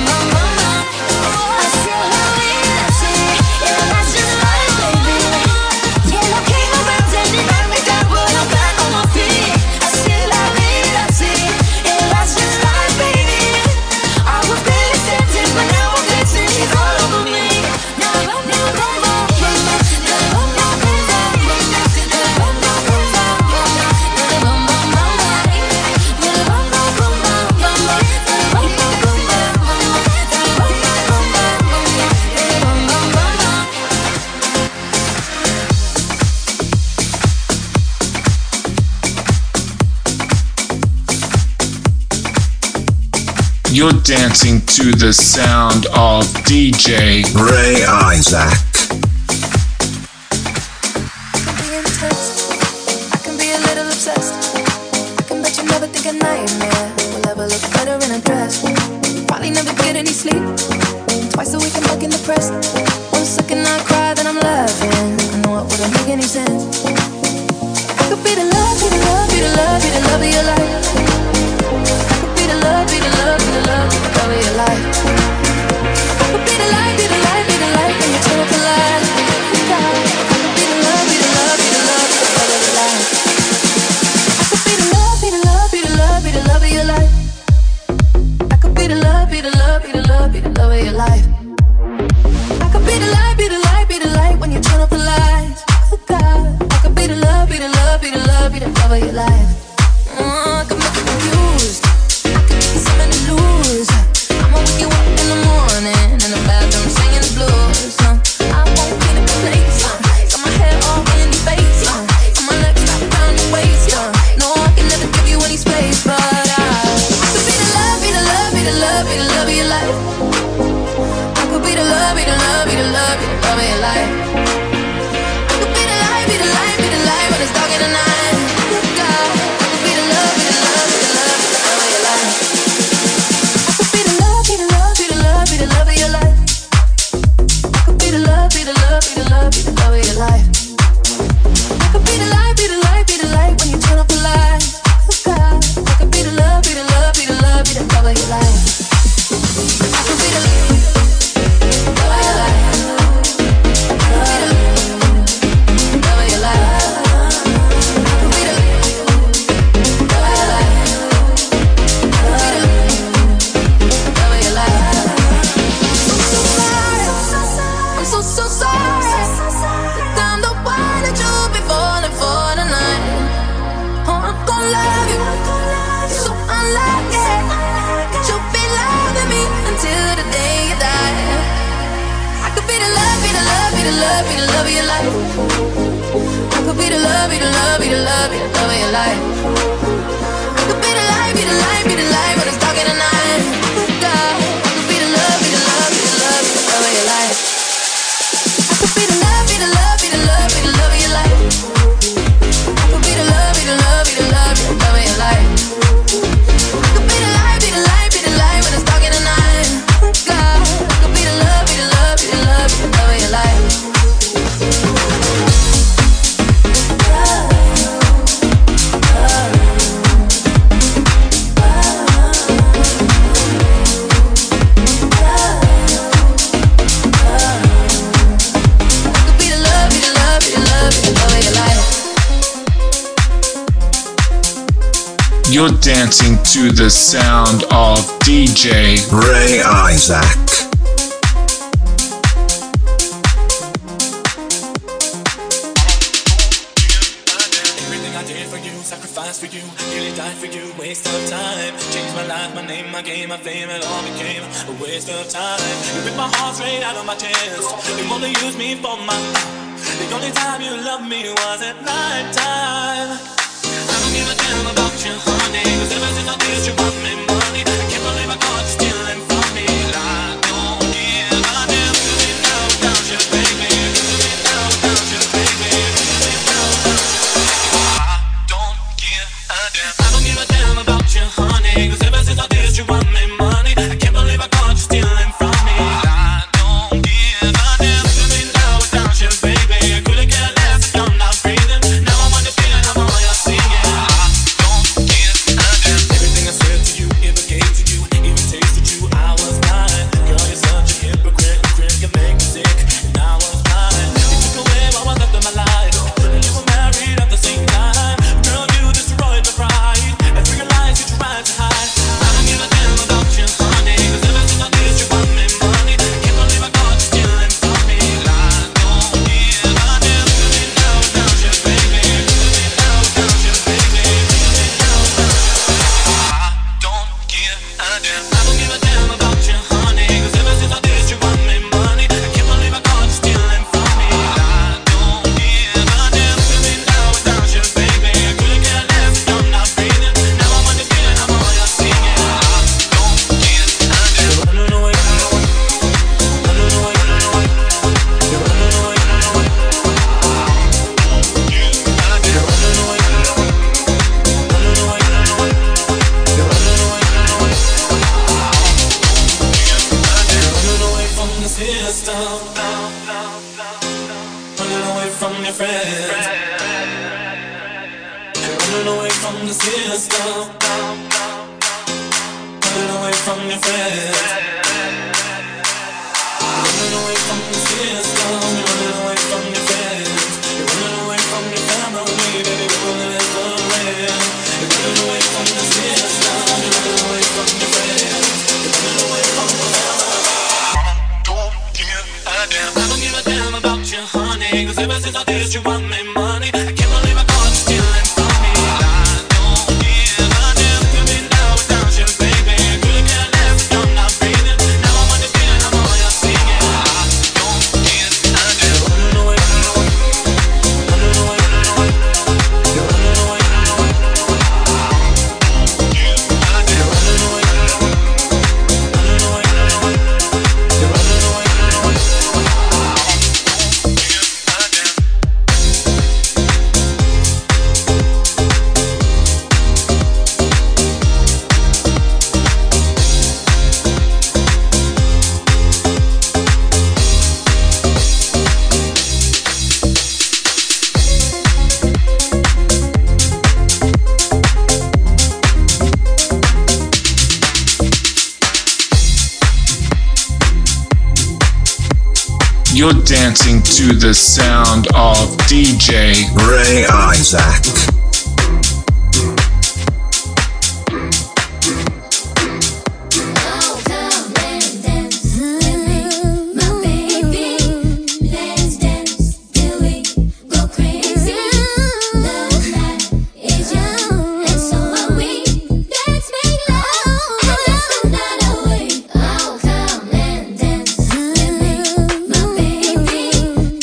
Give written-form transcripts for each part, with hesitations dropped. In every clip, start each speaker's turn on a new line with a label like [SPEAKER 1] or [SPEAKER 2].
[SPEAKER 1] You're dancing to the sound of DJ
[SPEAKER 2] Ray Isaac.
[SPEAKER 3] I can be intense, I can be a little obsessed. I can bet you never think a nightmare will ever look better in a dress. Probably never get any sleep. Twice a week I'm looking depressed. 1 second I cry, then I'm laughing. I know it wouldn't make any sense. I could be the love, be the love, be the love, be the love of your life. Be the love, be the love, be the love, be the love of your life. I could be the light, be the light, be the light when you turn up the light. I could be the love, be the love, be the love, be the love of your life. I could be the love, be the love, be the love, be the love of your life. I could be the love, be the love, be the love, be the love of your life. I could be the light, be the light, be the light when you turn up the lights. Oh God, I could be the love, be the love, be the love, be the love of your life. I could make you confused. Something to lose. I'ma wake you up in the morning in the bathroom singing the blues. I won't be in a place. Got my hair all in your face. I'ma let you wrap around your waist. No, I can never give you any space, but I could be the love, be the love, be the love, be the love of your life. I could be the love, be the love, be the love, be the love of your life. I could be the light, be the light, be the light when it's dark in the night. God, I could be the love, be the love, be the love, be the love of your life. Be the love, be the love, be the love, be the love of your life. be the love, be the love of your life. I could be the love, be the love, be the love, be the love of your life. I could be the light, be the light, be the light when it's dark in the night. God, I could be the love, be the love, be the love, be the love of your life. I could be the love, be the love, be the love, be the love of your life. I could be the love, be the love, be the love, be the love of your life. I could be the light, be the light, be the light when it's dark in the night. God, I could be the love, be the love, be the love, be the love of your life.
[SPEAKER 1] You're dancing to the sound of DJ
[SPEAKER 2] Ray Isaac.
[SPEAKER 4] Everything I did for you, sacrificed for you, nearly died for you, waste of time. Changed my life, my name, my game, my fame, it all became a waste of time. You ripped my heart straight out of my chest. You only used me for my. The only time you loved me was at night time. I don't give a damn about you, honey, 'cause ever since I did you want me money. I can't believe I caught you stealing from me. I don't give a damn, 'cause me now without you, baby. 'Cause me now without you, baby. 'Cause me now without you. I don't give a damn. I don't give a damn about you, honey, 'cause ever since I did you want me money. I can't believe I caught you stealing from me. I don't give a damn, 'cause me now without you, baby. I couldn't care less if I'm not breathing. Now I'm on the feeling, I'm all you're singing. Everything I said to you, ever gave to you, even tasted you, I was blind. Girl, you're such a hypocrite, you make me sick, and I was blind. You took away what was left of my life, and you were married at the same time. Girl, you destroyed my pride, and for your lies you tried to hide. I don't give a damn about you, honey, 'cause ever since I did you want me money. I can't believe I caught you stealing from me. I don't give a damn, 'cause me now without you, baby. 'Cause me now without you, baby. 'Cause me now without you. I don't give a damn. I don't give a damn about you, honey, 'cause ever since I did you want me money. I can't believe I caught you stealing from me. I don't give a damn, 'cause me now without you, baby. I couldn't care less if I'm not breathing. Now I'm on the feeling, I'm all you're singing. I don't give a damn. You're running away, running away, running away, running away. You're running away, running away. You're running away, running away, running away, running away. You're running away, running away. You're running away from the system, running away from your friends. You're running away from the system, running away from your friends. You're running away from the system, you're running away from your friends. You're running away from your family, baby, you're running for rent. You're running away from the system, you're running away from your friends. You're running away from the family. I don't give a damn about you, honey, 'cause ever since I did you want me money. I can't believe I caught you stealing from me. I don't give a damn, 'cause me now without you, baby. I couldn't care less if I'm not breathing. Now I'm on the feeling, I'm all you're singing. I don't give a damn. You're running away, running away, running away, running away. You're running away, running away. You're running away, running away, running away, running away. You're running away, running away.
[SPEAKER 1] You're dancing to the sound of DJ
[SPEAKER 2] Ray Isaac.
[SPEAKER 5] Oh, come and dance with me, my baby. Let's dance till we go crazy. The night is young and so are we. Let's make love and dance the night away. Oh, come and dance with me, my baby.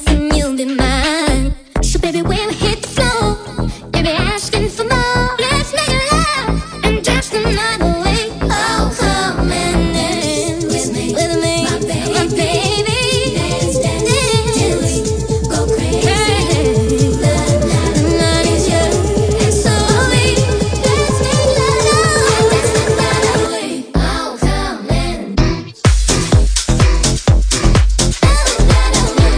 [SPEAKER 5] and you'll be mine. So baby, when we hit the floor, you'll be asking for more. Let's make love and dance the night away. Oh, come and dance with me, my baby. Dance, dance, till we go crazy. The night is young and so are we. Let's make love and dance the night away. Oh, come and dance the night away.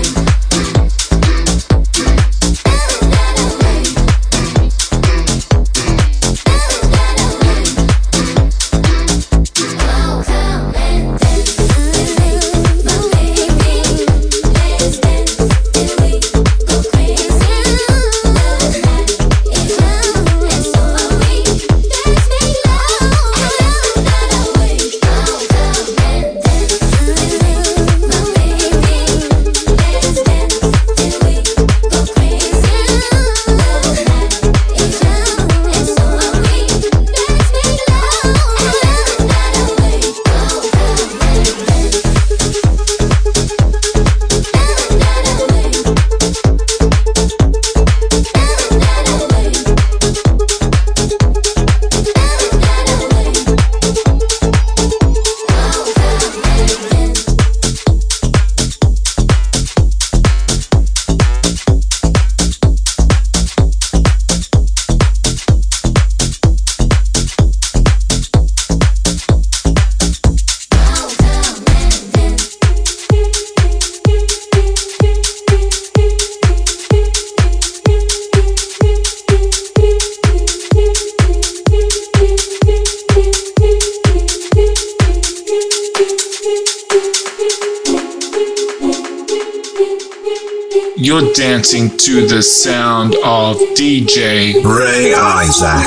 [SPEAKER 1] You're dancing to the sound of DJ
[SPEAKER 2] Ray Isaac.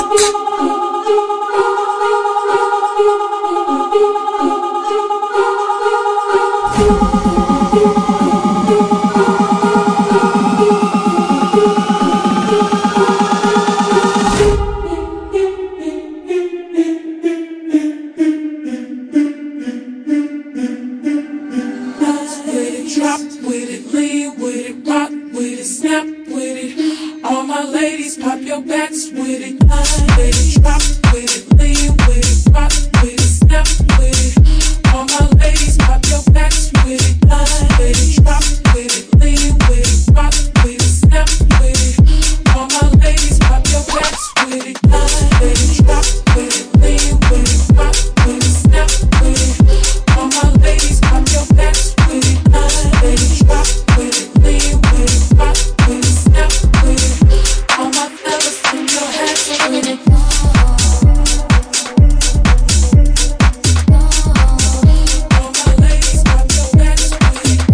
[SPEAKER 4] With it, drop with it, lean with it, rock with it, snap with it. All my ladies, pop your backs with it. With it, drop with it, lean with it, rock with it, snap with it. All my ladies, pop your backs with it. With it, drop with it, lean with it, rock with it, snap with it. All my ladies, pop your backs with it. With it, drop with it, lean with it, rock with it, snap with it. All my ladies, pop your backs with it. With it, drop with it, lean with it, rock with it, snap with it. All my fellas, put your hands with it. All my ladies, pop your backs with it.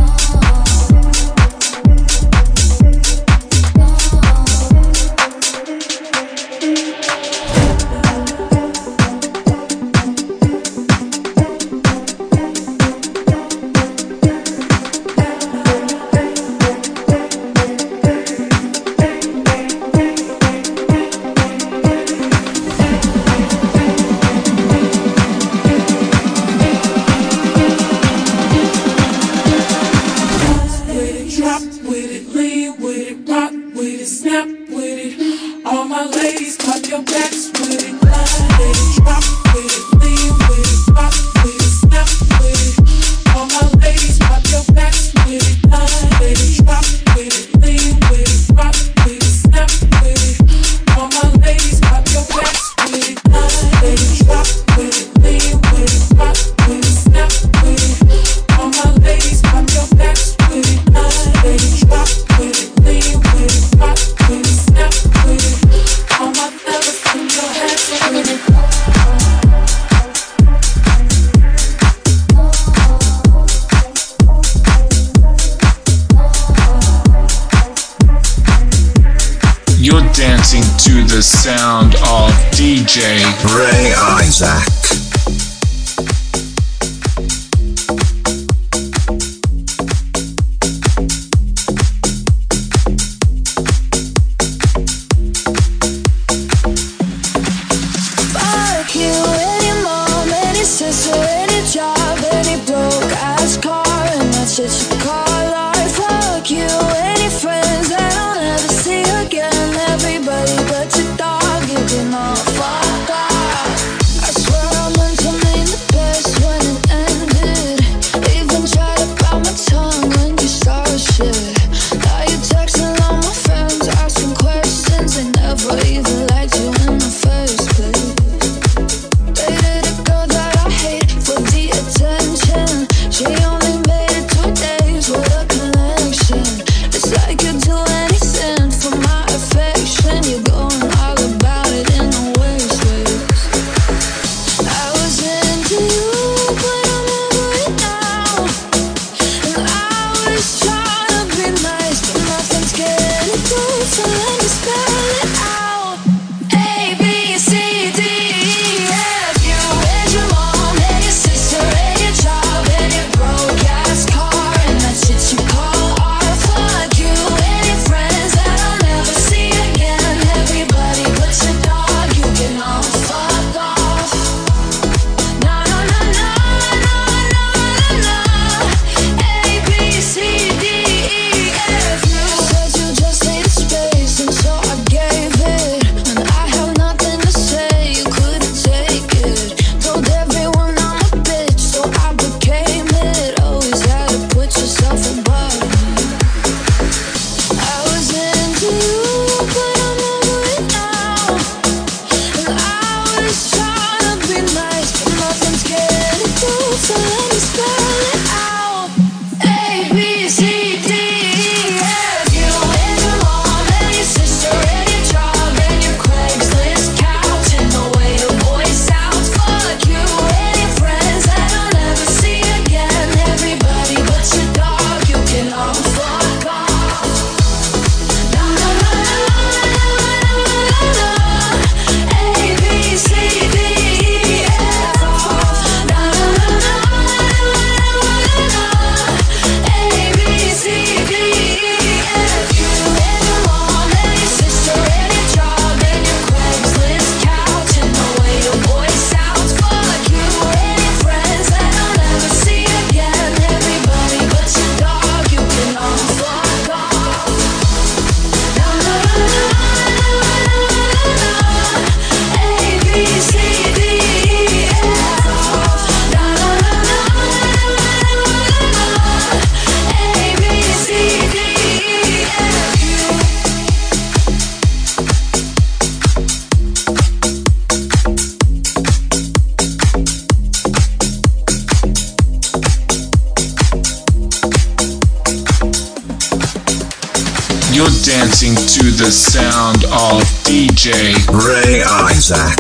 [SPEAKER 4] With it, drop with it, lean with it, rock with it, snap with it. All my ladies, pop your backs with it. With it, drop with it, lean with it, rock with it, snap with it. All my ladies, pop your backs with it. With it, drop with it, lean with it, rock with it, snap with it. All my ladies, pop your backs with it. With it, drop with it, lean with it, rock with it, snap with it. All my ladies, pop your backs with it. With it, drop with it, lean with it, rock with it, snap with it. All my fellas, put your hands with it.
[SPEAKER 1] You're dancing to the sound of DJ
[SPEAKER 2] Ray Isaac.
[SPEAKER 3] Fuck you and your mom and your sister and your job and your broke ass car and that shit you call art. Fuck you
[SPEAKER 1] You're dancing to the sound of DJ
[SPEAKER 2] Ray Isaac.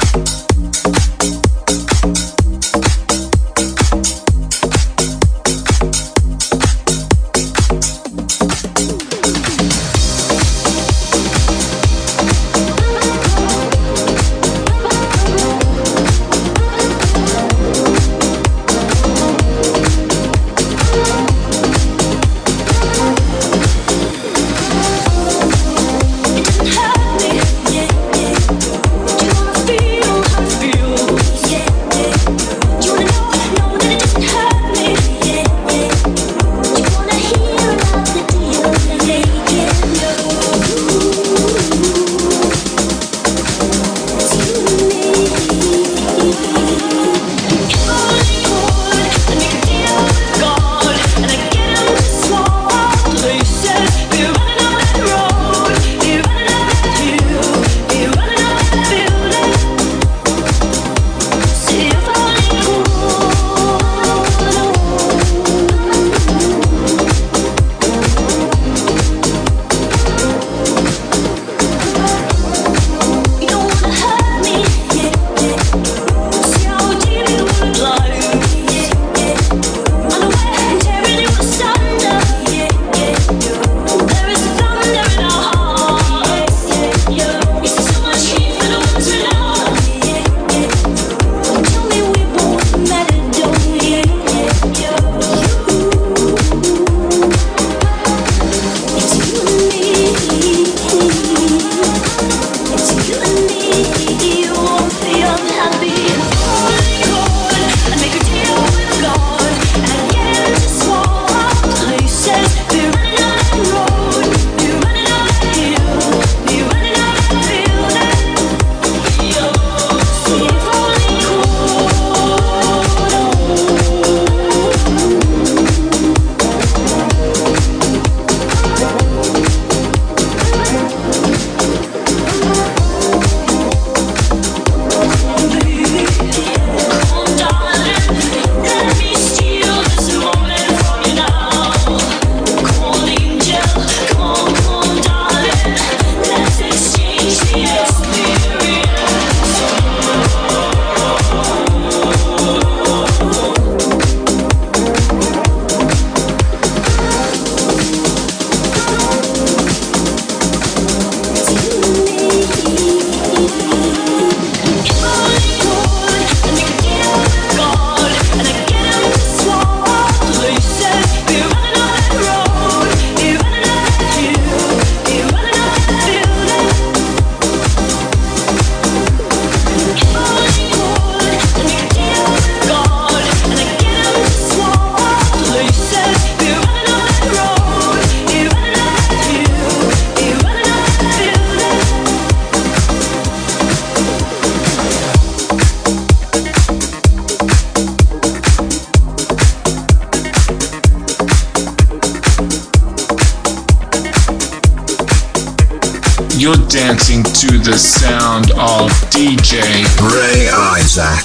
[SPEAKER 1] You're dancing to the sound of DJ
[SPEAKER 2] Ray Isaac.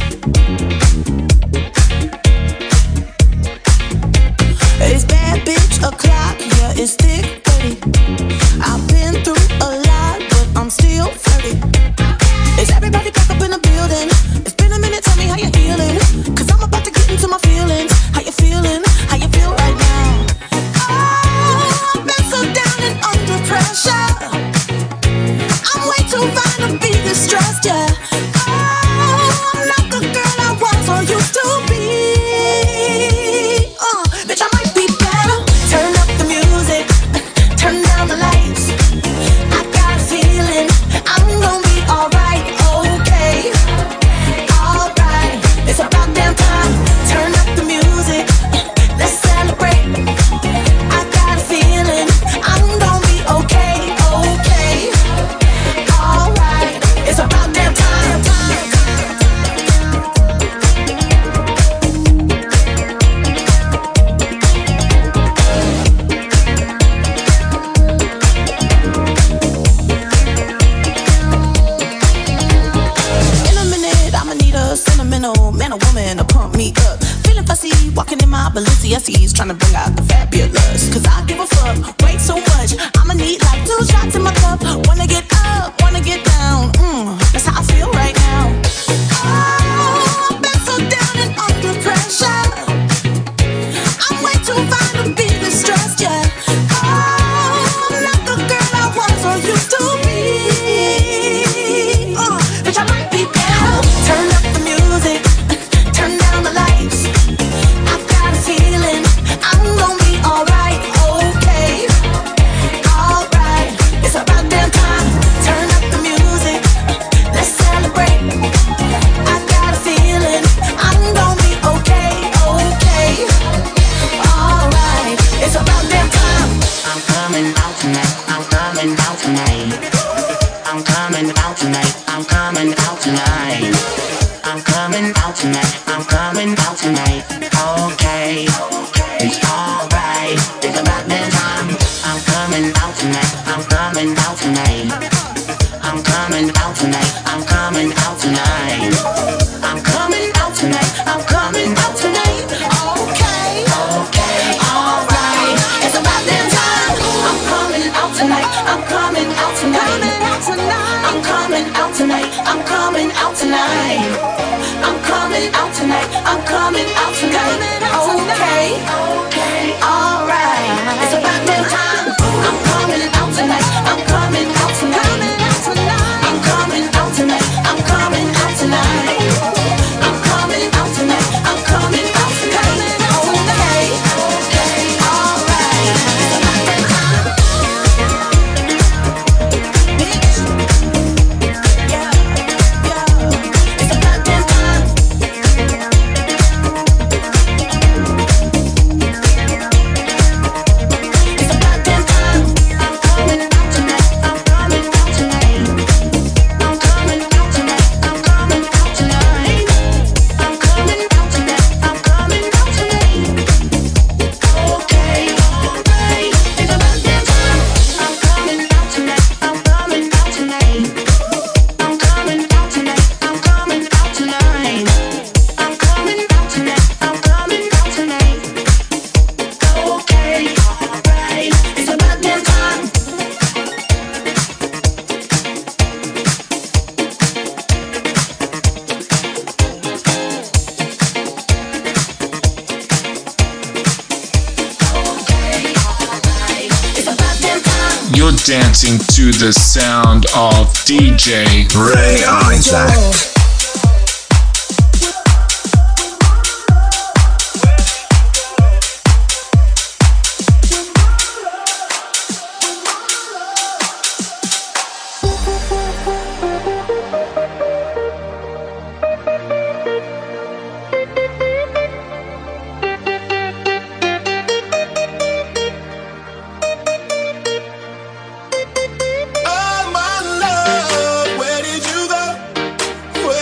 [SPEAKER 6] It's bad bitch never sentimental, man or woman to pump me up. Feeling fussy, walking in my Balenciennes, trying to bring out the fabulous. Cause I give a fuck, way so much. I'ma need like 2 shots in my cup. Wanna get up, wanna get down. That's how I feel right now. Oh, I've been so down and under pressure. I'm way too fine to be distressed, yeah. Oh, I'm not the girl I was or used to be. Bitch, I might be better. Turn up the music, turn down the lights. I've got a feeling I'm gonna be alright, okay. Alright, it's about damn time. Turn up the music, let's celebrate. I've got a feeling I'm gonna be okay, okay. Alright, it's about damn time.
[SPEAKER 7] I'm coming out tonight. I'm coming out tonight. I'm coming out tonight. I'm coming out tonight. I'm coming out tonight. I'm coming out tonight. Okay, it's alright. It's about that time. I'm coming out tonight. I'm coming out tonight. I'm coming out tonight. I'm coming out tonight. I'm coming out tonight. I'm coming out tonight. Okay, okay, alright. It's about that time. I'm coming out tonight. I'm coming out tonight. I'm coming out tonight. I'm coming out tonight. I'm coming out tonight. I'm coming out tonight. Okay, okay, alright. It's about that time. I'm coming out tonight. I'm coming out tonight. I'm coming out tonight. I'm coming out tonight. I'm coming out tonight. I'm coming out tonight. Okay, okay, alright. It's about that time. It's about that time. It's about that time. I'm coming out tonight. I'm coming out tonight. I'm coming out tonight. I'm coming out tonight. I'm coming out tonight. I'm coming out tonight. Okay, alright. It's about that time. I'm coming out tonight. I'm coming out tonight. I'm coming out tonight. I'm coming out tonight. I'm coming out tonight. I'm coming out tonight. Okay, alright. It's about that time. It's about that time.
[SPEAKER 1] You're dancing to the sound of DJ
[SPEAKER 2] Ray Isaac.
[SPEAKER 4] Oh my love, where did you go?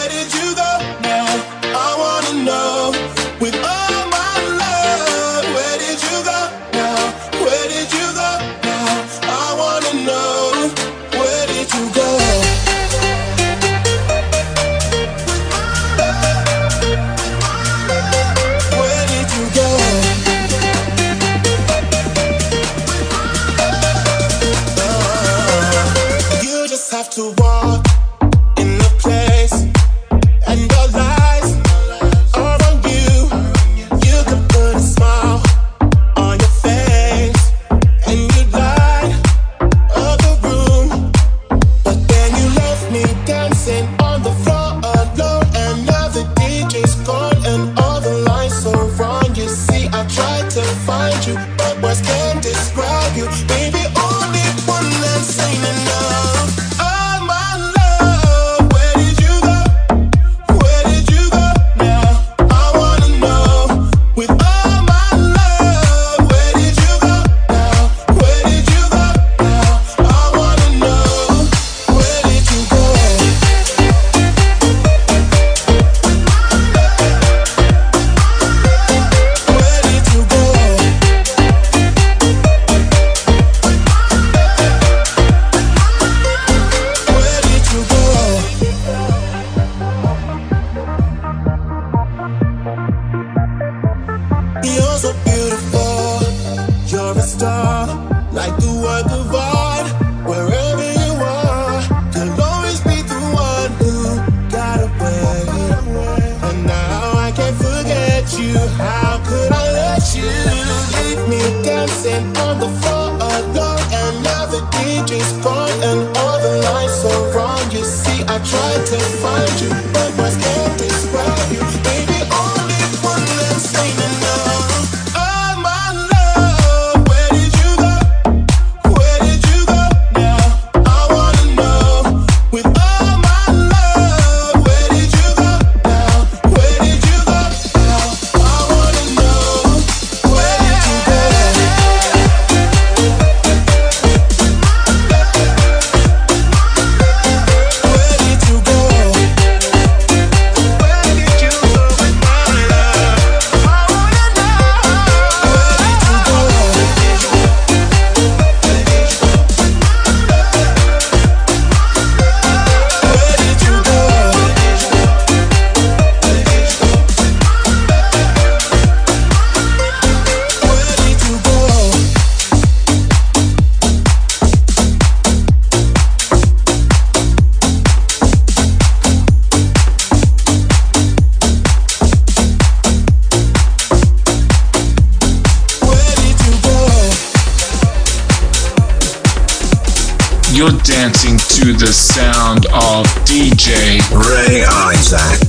[SPEAKER 1] You're dancing to the sound of DJ
[SPEAKER 2] Ray Isaac.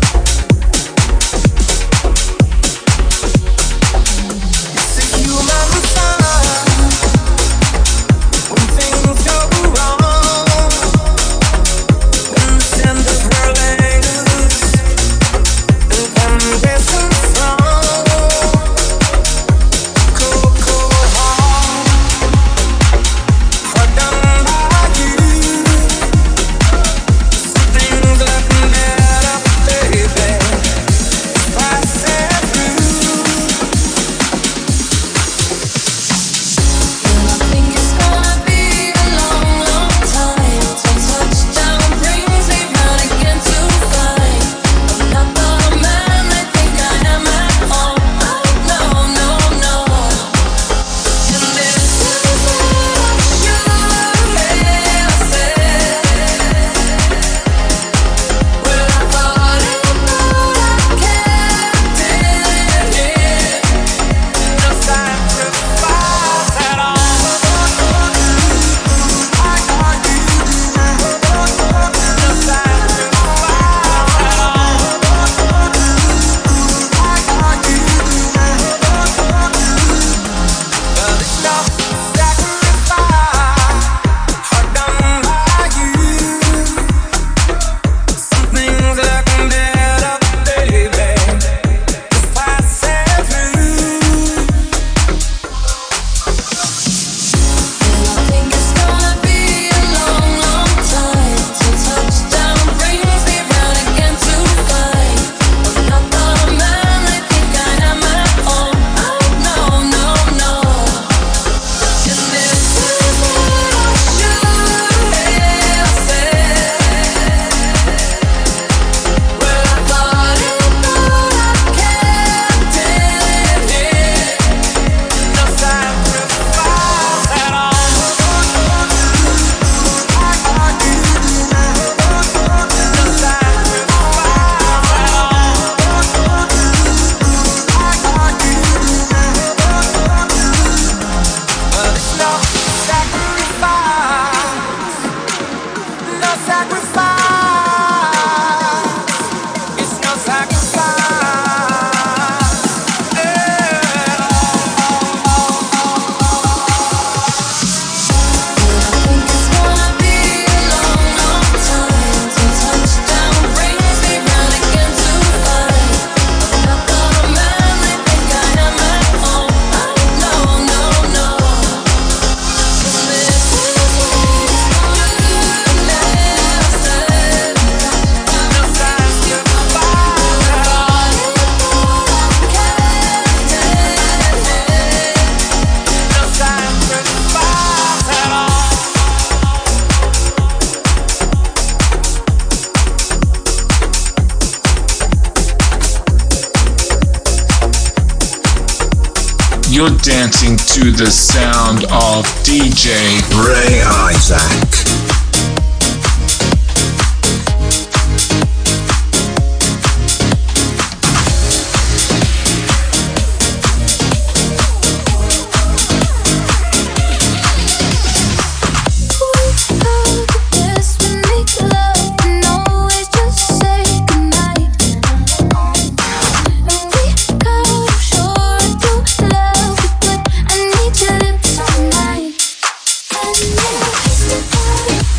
[SPEAKER 1] You're dancing to the sound of DJ
[SPEAKER 2] Ray Isaac.
[SPEAKER 3] Tonight.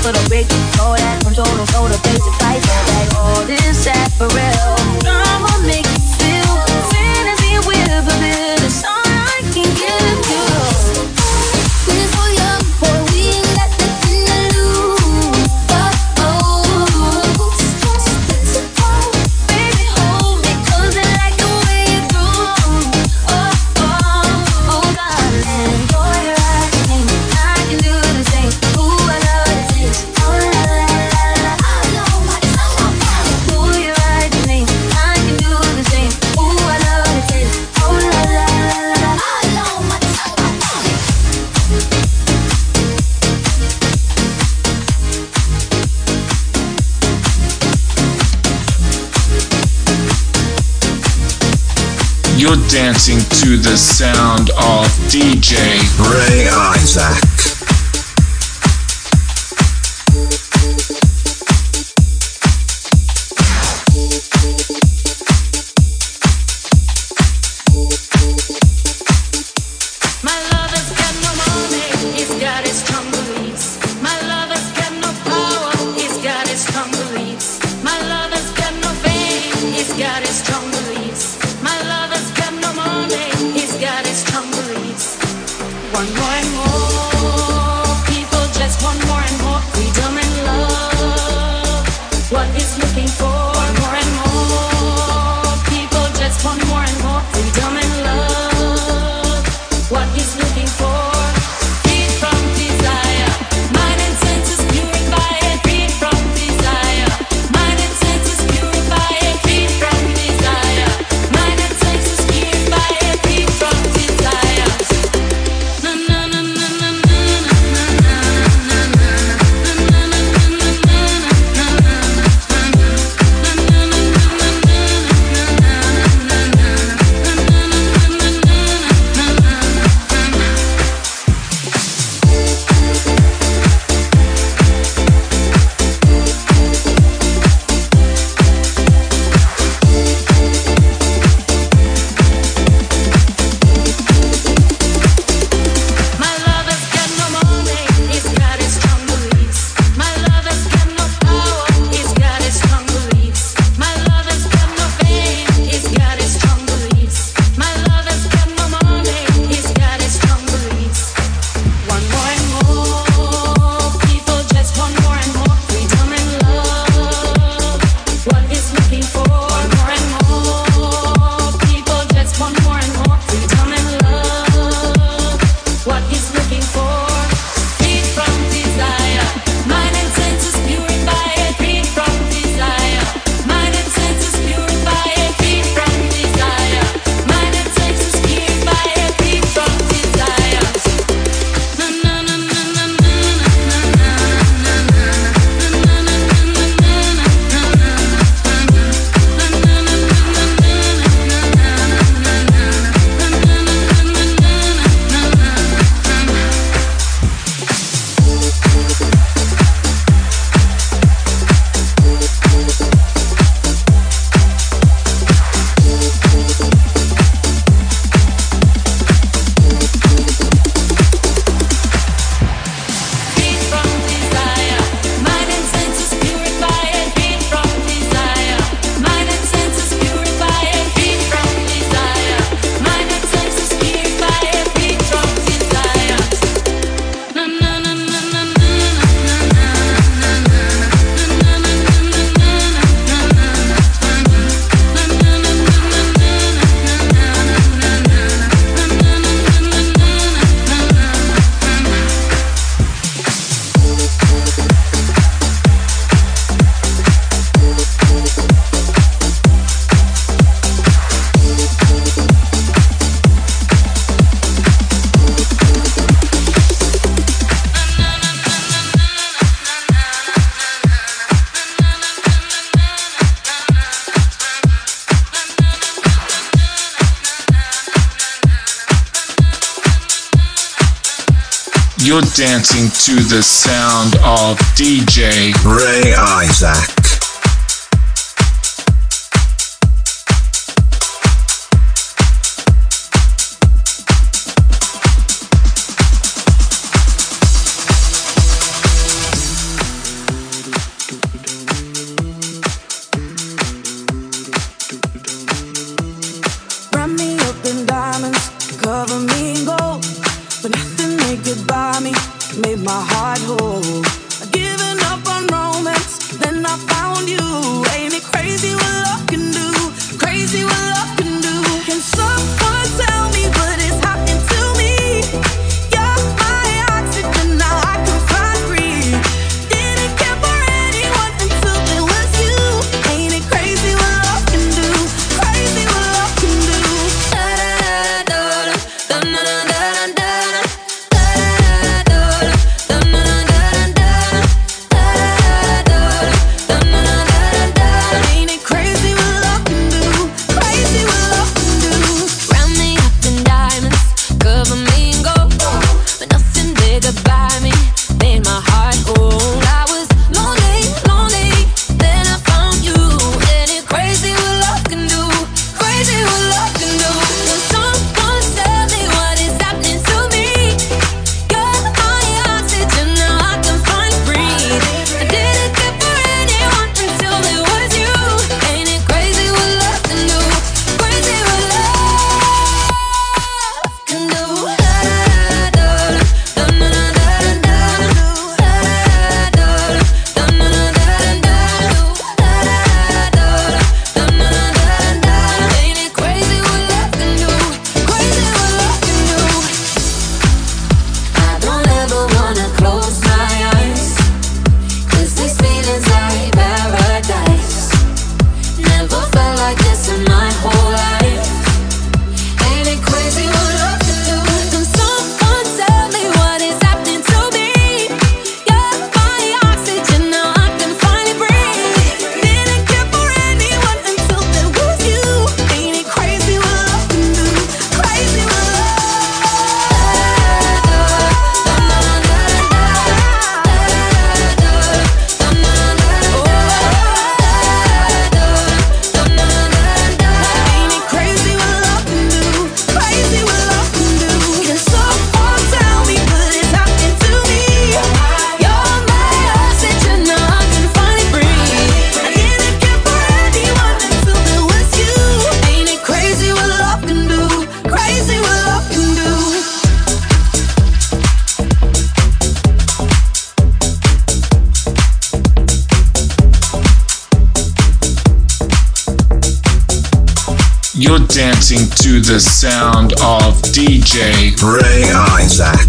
[SPEAKER 5] for the break. Throw that from total soul to basic life. Like all this that for real. Drama make you feel fantasy with a bit. It's all I can give you. We're so young, boy, we ain't got nothing to lose. Baby, hold me, 'cause I like the way you groove. Darling, enjoy your ride with me. I can do the same. Ooh, I love the taste. Oh la la la la, I know my tongue. Ooh, you ride with me. I can do the same. Ooh, I love the taste. Oh la la la la, I know my tongue.
[SPEAKER 1] You're dancing to the sound of DJ
[SPEAKER 2] Ray Isaac.
[SPEAKER 5] My lover's got no money, he's got his strong beliefs. My lover's got no power, he's got his strong beliefs. My lover's got no fame, he's got his strong beliefs. My lover's got no money, he's got his strong beliefs. One more and more, people just want more and more freedom and love. What he's looking for, more and more, people just want more and more freedom and love. What he's looking for, freed from desire, mind and senses purified, freed from desire, mind and senses purified, freed from desire, mind and senses purified, freed from desire. Na na na na na na na na na My lover's got no money, he's got his strong beliefs. My lover's got no power, he's got his strong beliefs. My lover's got no fame, he's got his strong beliefs. My lover's got no money, he's got his strong beliefs. One more and more, people just want more and more freedom and love. What he's looking for, more and more, people just want more and more freedom and love. What he's looking for, freed from desire, mind and senses purified, freed from desire, mind and senses purified, freed from desire, mind and senses purified, freed from desire. Na na na na na na na Freed from desire, mind and senses purified, freed from desire, mind and senses purified, freed from desire, mind and senses purified, freed from desire. Na na na na na na
[SPEAKER 1] You're dancing to the sound of DJ
[SPEAKER 2] Ray Isaac.
[SPEAKER 6] heart whole. Giving up on romance, then I found you. Ain't it crazy what love can do? Crazy what love can do. Can someone tell me what is happening to me? You're my oxygen, now I can fly free. Didn't care for anyone until it was you. Ain't it crazy what love can do? Crazy what love can do. Da da da da da da da da da.
[SPEAKER 1] You're dancing to the sound of DJ
[SPEAKER 2] Ray Isaac.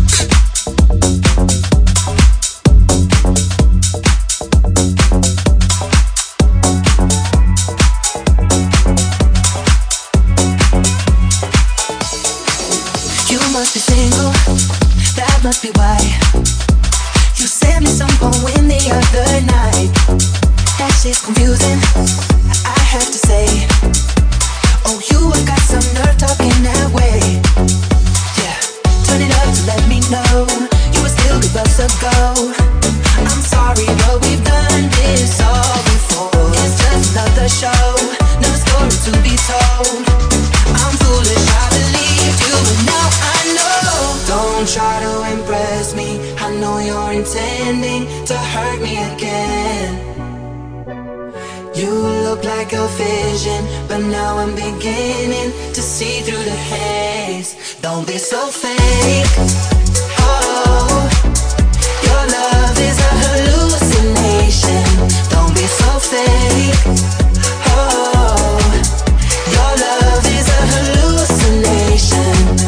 [SPEAKER 6] You must be single, that must be why you sent me some poem the other night. That shit's confusing, I have to say. Oh, you have got some nerve talking that way. Yeah, turn it up to let me know you will still give us a go. I'm sorry, but we've done this all before. It's just another show, another story to be told. I'm foolish, I believed you, but now I know. Don't try to impress me, I know you're intending to hurt me again. You look like a vision, but now I'm beginning to see through the haze. Don't be so fake. Oh, your love is a hallucination. Don't be so fake. Oh, your love is a hallucination.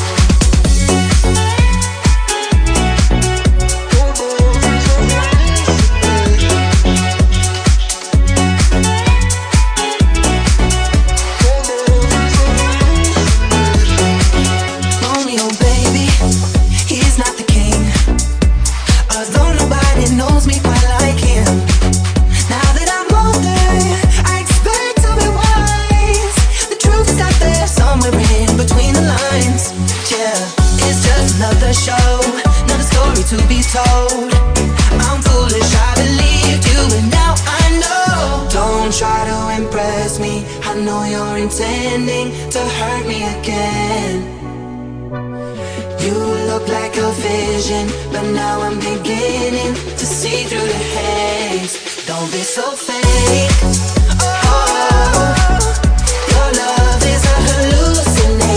[SPEAKER 6] Show, another story to be told. I'm foolish, I believed you, and now I know. Don't try to impress me, I know you're intending to hurt me again. You look like a vision, but now I'm beginning to see through the haze. Don't be so fake. Oh, your love is a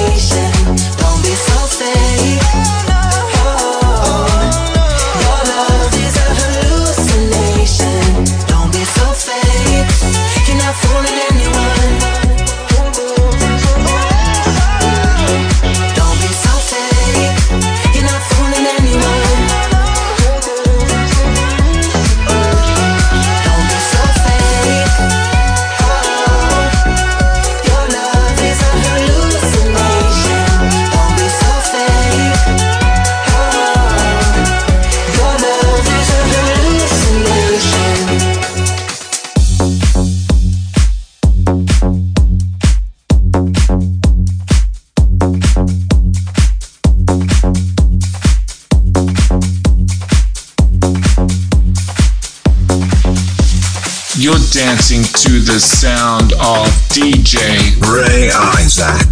[SPEAKER 6] hallucination. Don't be so fake. Your love
[SPEAKER 1] You're dancing to the sound of DJ
[SPEAKER 2] Ray Isaac.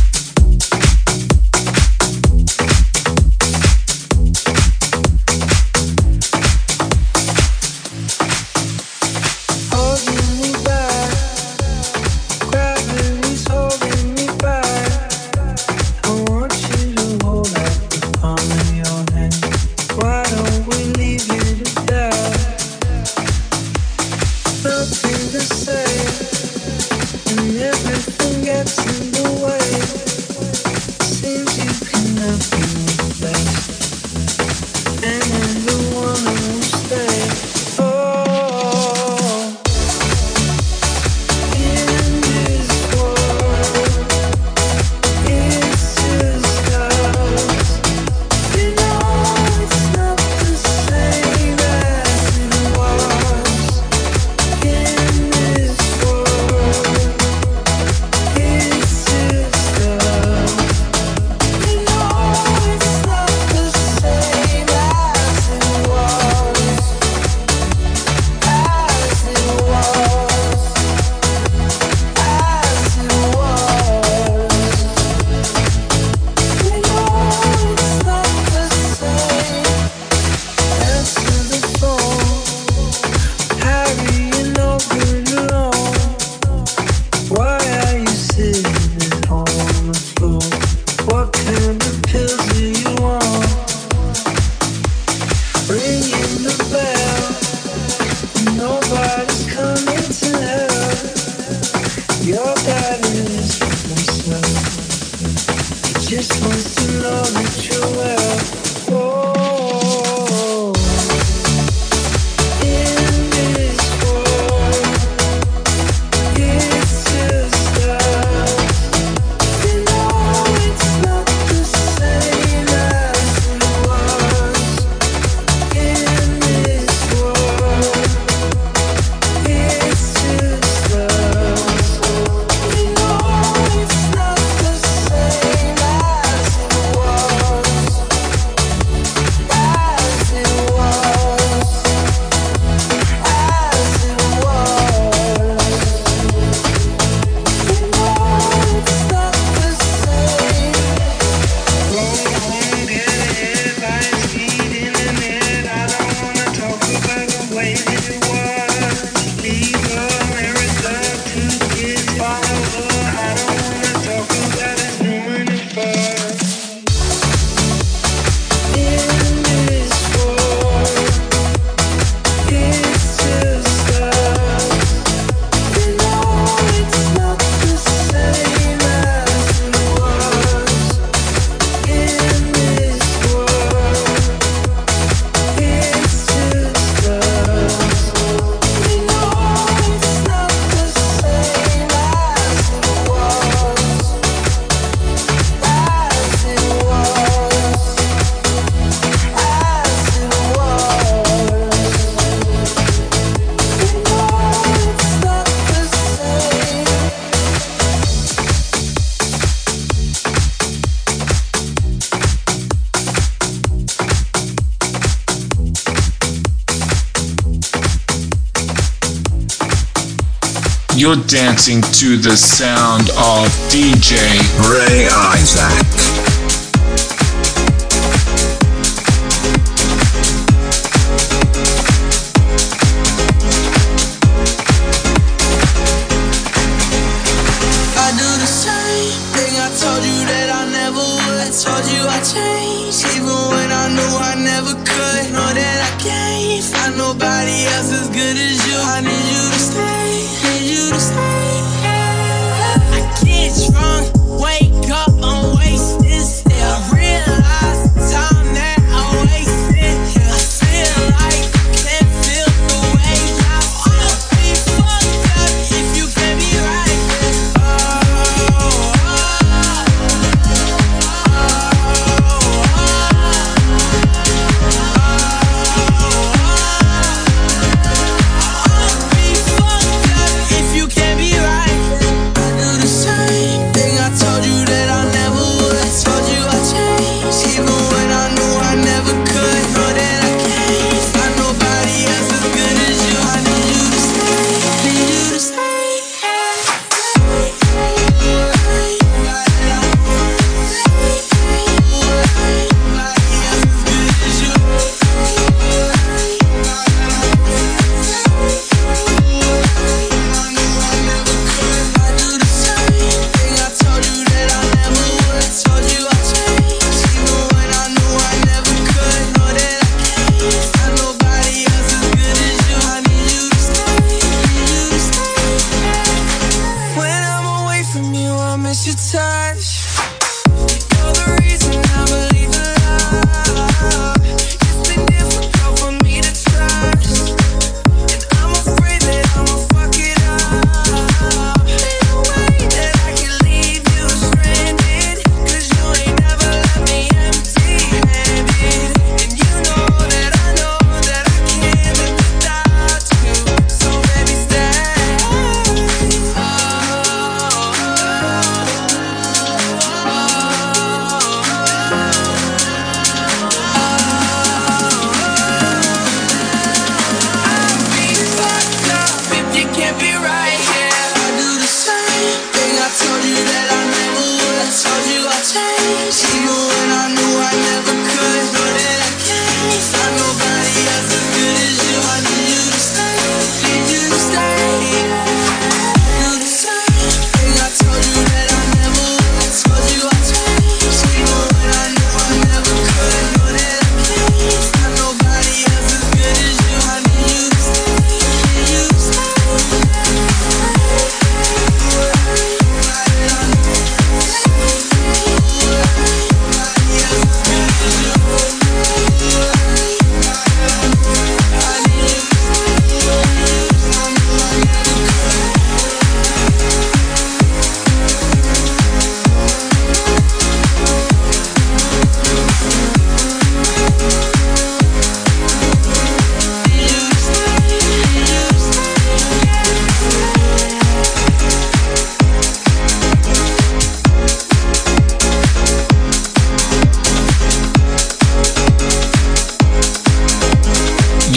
[SPEAKER 1] You're dancing to the sound of DJ
[SPEAKER 2] Ray Isaac.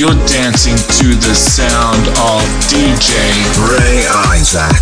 [SPEAKER 1] You're dancing to the sound of DJ
[SPEAKER 2] Ray Isaac.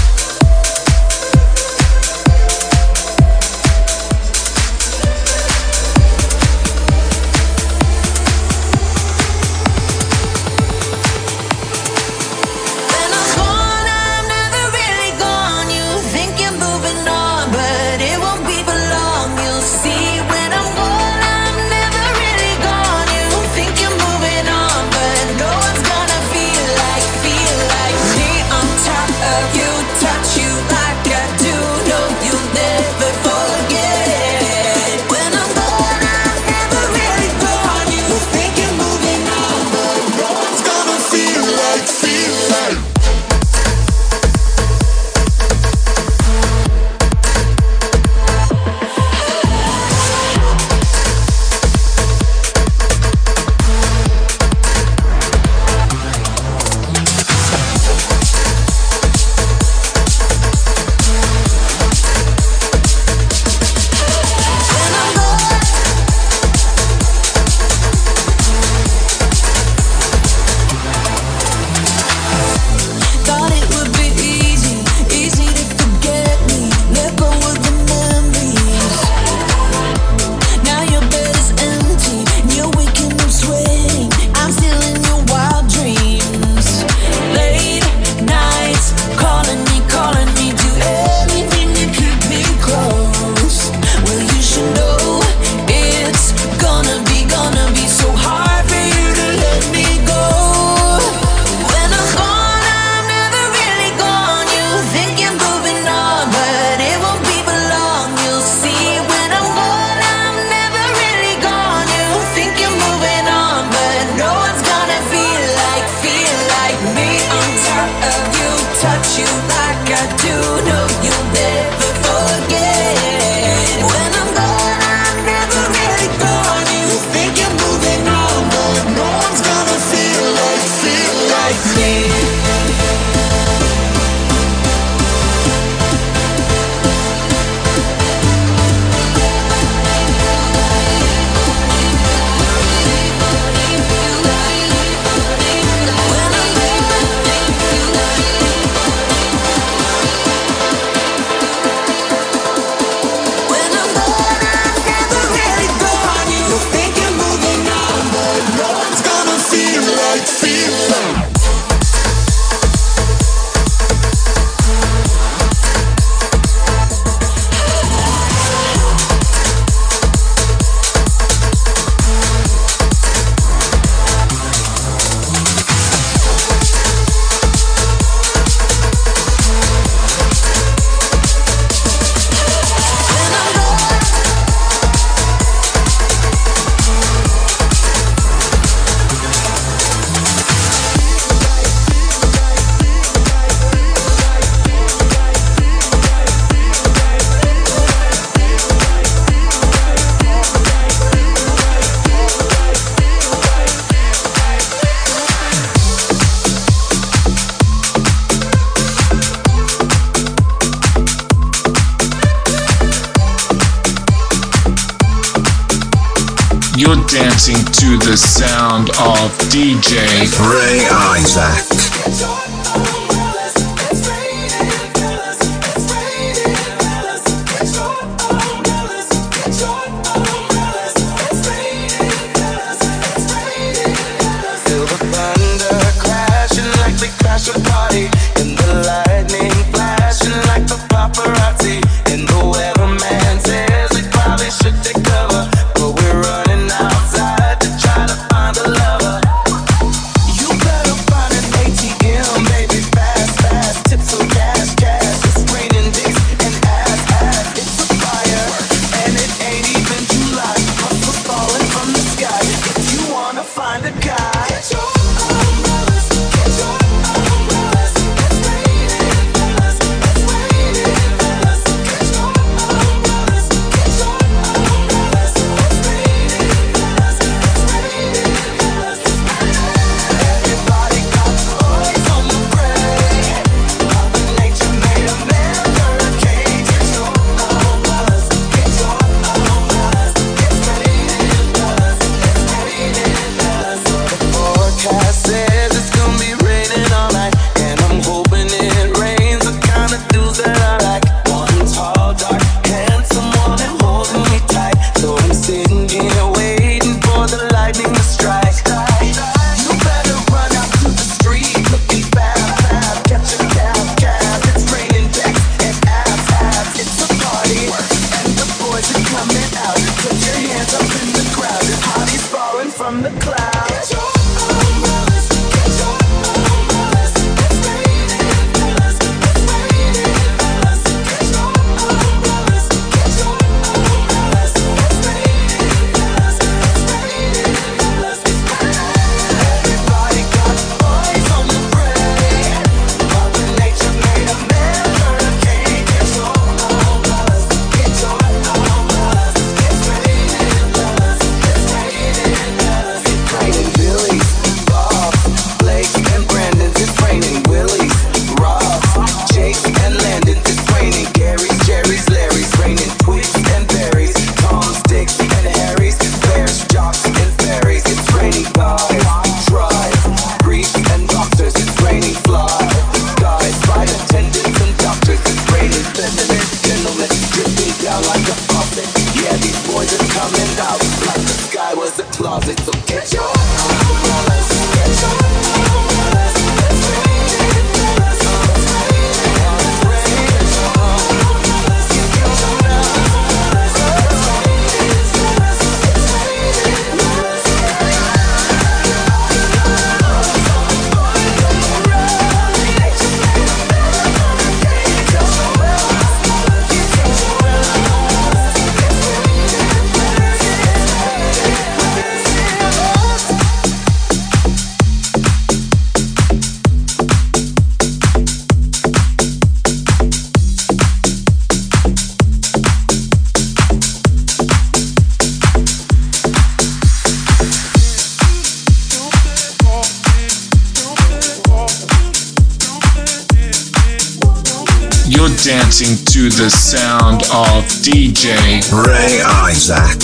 [SPEAKER 1] You're dancing to the sound of DJ
[SPEAKER 2] Ray Isaac.
[SPEAKER 8] Feel the thunder crashing like they crash a party, and the lightning flashing like the paparazzi. And the weatherman says we probably should take cover, but we're running outside to try to find a lover. You better find an ATM,
[SPEAKER 1] You're dancing to the sound of DJ
[SPEAKER 2] Ray Isaac.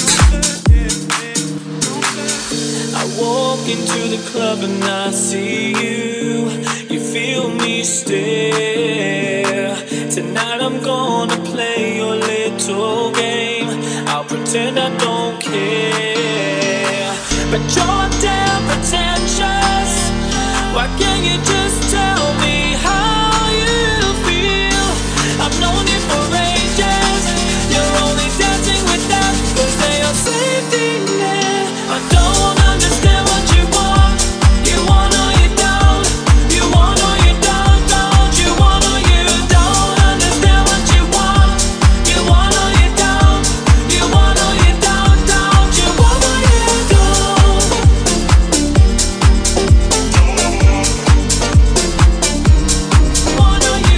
[SPEAKER 4] I walk into the club and I see you. You feel me stare. Tonight I'm gonna play your little game. I'll pretend I don't care. But you're damn pretentious. Why can't you just tell me how you feel? I've known you for ages. You're only dancing with them 'cause they are safety net. I don't understand what you want. You want or you don't. You want or you don't. You want or you don't understand what you want. You want or you don't. You want or you don't. You want or you don't. Want or you.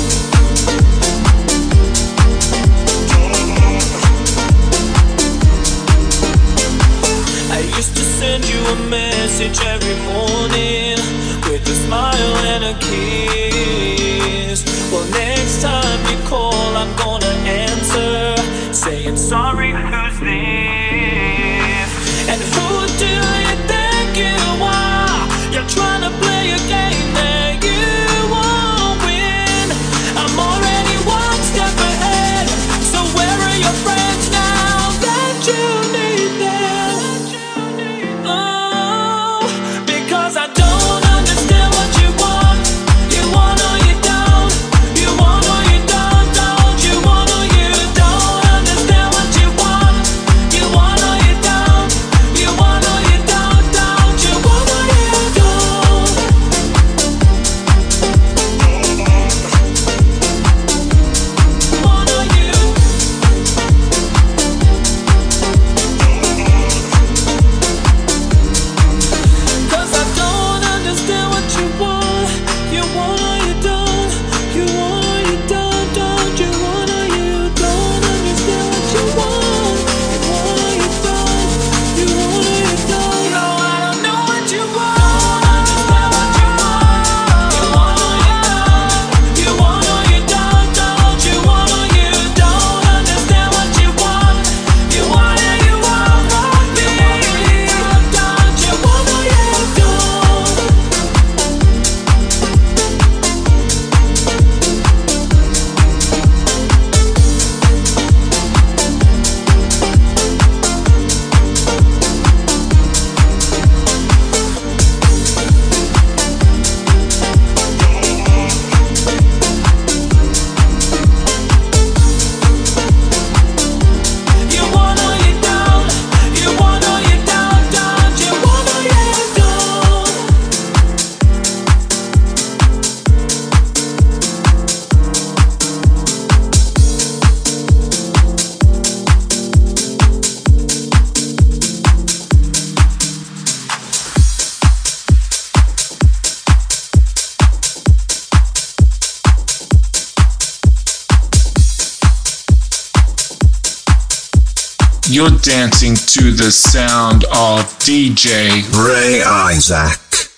[SPEAKER 4] I used to send you a message every morning with a smile and a kiss. Well, next time you call, I'm gonna answer saying sorry, who's this? And who do you think you are? You're trying to play a game that you won't win. I'm already one step ahead, so where are your friends now that you need them? Oh, because I don't understand what you want. You want or you don't. You want or you don't. You want or you don't understand what you want. You want or you don't. You want or you don't. You want or you don't. Want or you. 'Cause I don't understand what you want. You want or you don't. You want or you don't. You want or you don't understand what you want. You want or you don't. You want or you don't. No, I don't know what you want. Understand what you want. You want or you don't. You want or you don't. You want or you don't understand what you want. You want or you won't want me. Don't you want or you don't. You want or you don't. You want or you don't. You want or you don't.
[SPEAKER 1] You're dancing to the sound of DJ
[SPEAKER 2] Ray Isaac.